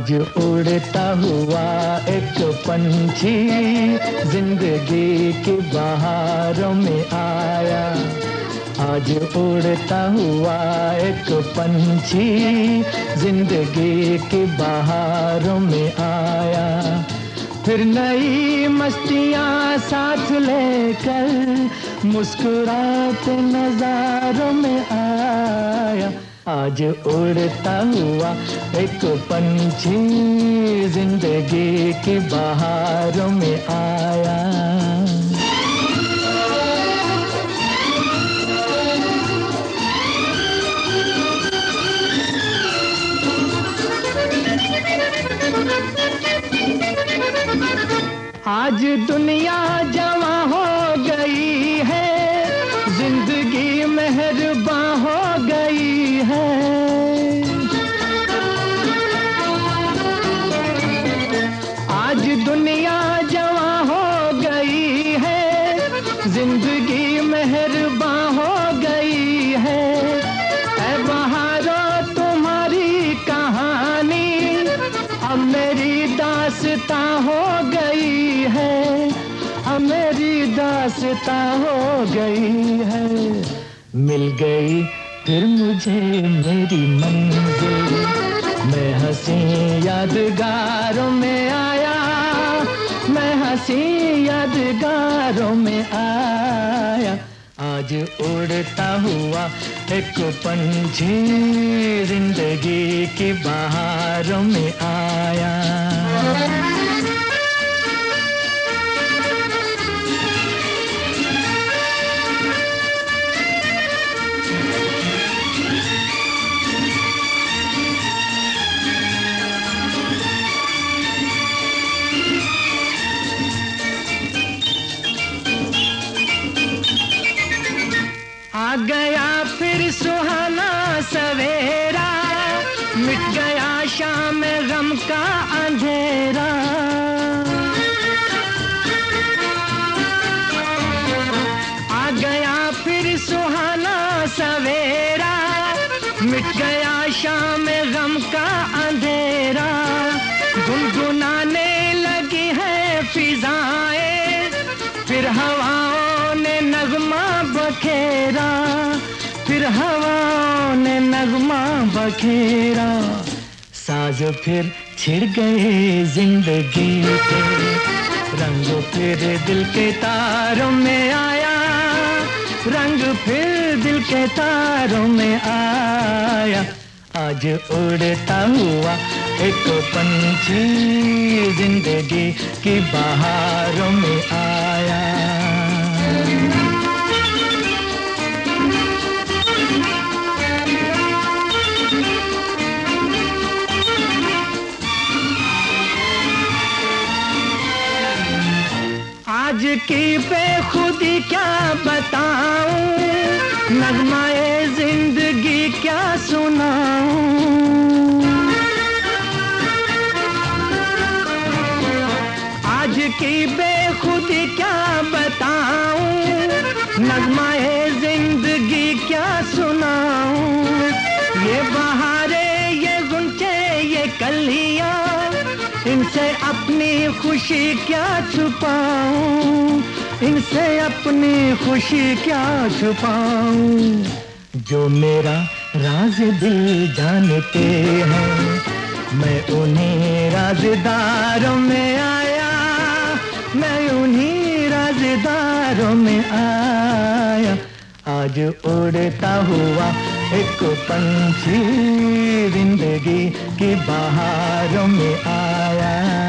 आज उड़ता हुआ एक पंछी जिंदगी की बहारों में आया। आज उड़ता हुआ एक पंछी जिंदगी की बहारों में आया। फिर नई मस्तियाँ साथ लेकर मुस्कुराते नजारों में आया। आज उड़ता हुआ एक पंछी जिंदगी की बहारों में आया। आज दुनिया जवां हो गई है, जिंदगी मेहरबान हो गई है। आज दुनिया जवां हो गई है, जिंदगी मेहरबान हो गई है। ऐ बहारों तुम्हारी कहानी अब मेरी दास्तां हो गई है, अब मेरी दास्तां हो गई है। मिल गई फिर मुझे मेरी मंजिल, मैं हंसी यादगारों में आया, मैं हंसी यादगारों में आया। आज उड़ता हुआ एक पंछी जिंदगी की बहारों में आया। आ गया फिर सुहाना सवेरा, मिट गया शाम गम का अंधेरा। आ गया फिर सुहाना सवेरा, मिट गया शाम गम का अंधेरा। गुनगुनाने लगी है फिजाएं, फिर हवाओं ने नगमा बखेरा, फिर हवाओं ने नगमा बखेरा। साज फिर छिड़ गए जिंदगी के, रंग फिर दिल के तारों में आया, रंग फिर दिल के तारों में आया। आज उड़ता हुआ एक पंछी जिंदगी की बहारों में आया। आज की बेखुदी क्या बताऊं, नगमाए जिंदगी क्या सुनाऊं। आज की बेखुदी क्या बताऊं, नगमाए जिंदगी क्या सुनाऊं। ये बहारे ये गुंचे ये कलियां, इनसे अपनी खुशी क्या छुपाऊं, इनसे अपनी खुशी क्या छुपाऊं। जो मेरा राज दिल जानते हैं, मैं उन्हीं राज़दारों में आया, मैं उन्हीं राज़दारों में आया। आज उड़ता हुआ एक पंछी जिंदगी की बहारों में आया।